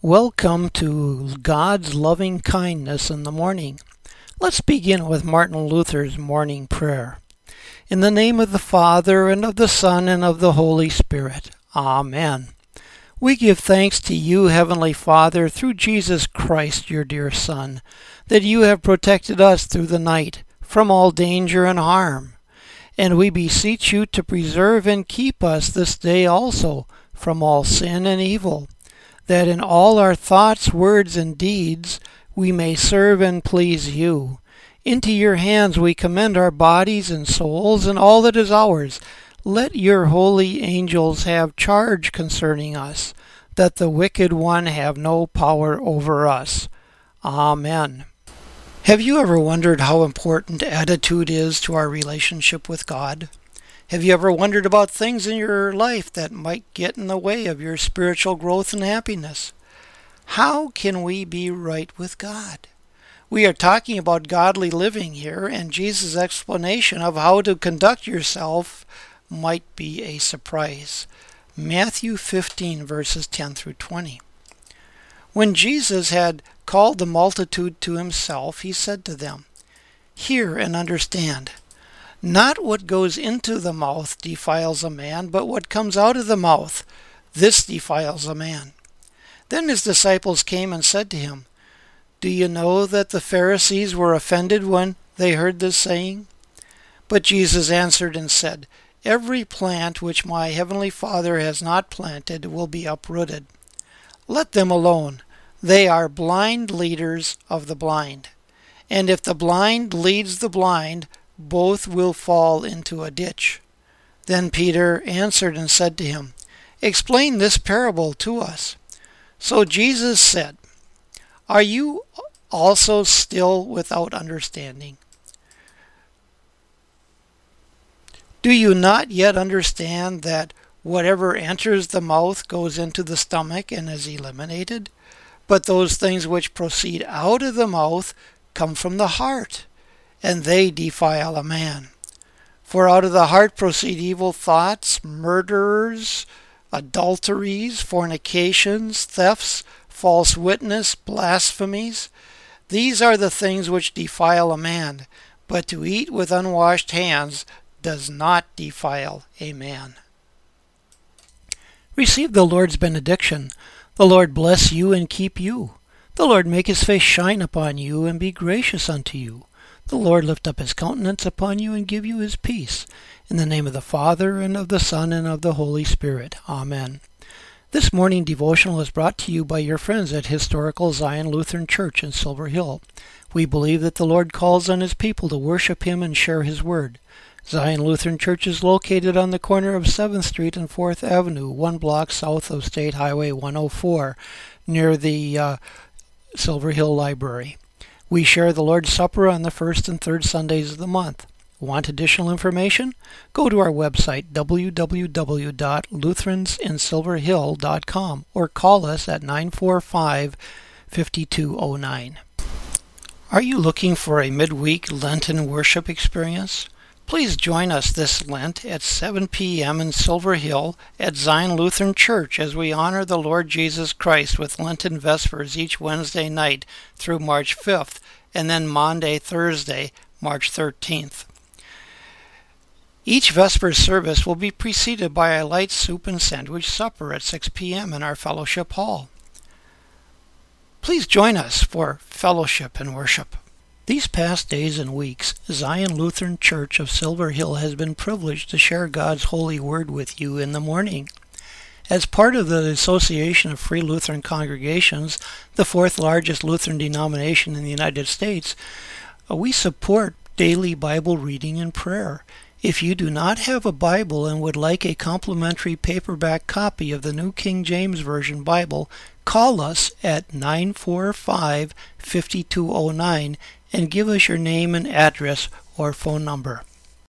Welcome to God's loving kindness in the morning. Let's begin with Martin Luther's morning prayer. In the name of the Father, and of the Son, and of the Holy Spirit. Amen. We give thanks to you, Heavenly Father, through Jesus Christ, your dear Son, that you have protected us through the night from all danger and harm. And we beseech you to preserve and keep us this day also from all sin and evil, that in all our thoughts, words, and deeds we may serve and please you. Into your hands we commend our bodies and souls and all that is ours. Let your holy angels have charge concerning us, that the wicked one have no power over us. Amen. Have you ever wondered how important attitude is to our relationship with God? Have you ever wondered about things in your life that might get in the way of your spiritual growth and happiness? How can we be right with God? We are talking about godly living here, and Jesus' explanation of how to conduct yourself might be a surprise. Matthew 15, verses 10 through 20. When Jesus had called the multitude to himself, he said to them, "Hear and understand. Not what goes into the mouth defiles a man, but what comes out of the mouth, this defiles a man." Then his disciples came and said to him, "Do you know that the Pharisees were offended when they heard this saying?" But Jesus answered and said, "Every plant which my heavenly Father has not planted will be uprooted. Let them alone. They are blind leaders of the blind. And if the blind leads the blind, both will fall into a ditch." Then Peter answered and said to him, "Explain this parable to us." So Jesus said, "Are you also still without understanding? Do you not yet understand that whatever enters the mouth goes into the stomach and is eliminated? But those things which proceed out of the mouth come from the heart, and they defile a man. For out of the heart proceed evil thoughts, murderers, adulteries, fornications, thefts, false witness, blasphemies. These are the things which defile a man, but to eat with unwashed hands does not defile a man." Receive the Lord's benediction. The Lord bless you and keep you. The Lord make his face shine upon you and be gracious unto you. The Lord lift up his countenance upon you and give you his peace. In the name of the Father, and of the Son, and of the Holy Spirit. Amen. This morning devotional is brought to you by your friends at Historical Zion Lutheran Church in Silver Hill. We believe that the Lord calls on his people to worship him and share his word. Zion Lutheran Church is located on the corner of 7th Street and 4th Avenue, 1 block south of State Highway 104, near the Silver Hill Library. We share the Lord's Supper on the first and third Sundays of the month. Want additional information? Go to our website, www.lutheransinsilverhill.com, or call us at 945-5209. Are you looking for a midweek Lenten worship experience? Please join us this Lent at 7 p.m. in Silver Hill at Zion Lutheran Church as we honor the Lord Jesus Christ with Lenten Vespers each Wednesday night through March 5th, and then Maundy, Thursday, March 13th. Each Vespers service will be preceded by a light soup and sandwich supper at 6 p.m. in our fellowship hall. Please join us for fellowship and worship. These past days and weeks, Zion Lutheran Church of Silver Hill has been privileged to share God's holy word with you in the morning. As part of the Association of Free Lutheran Congregations, the fourth largest Lutheran denomination in the United States, we support daily Bible reading and prayer. If you do not have a Bible and would like a complimentary paperback copy of the New King James Version Bible, call us at 945-5209 and give us your name and address or phone number.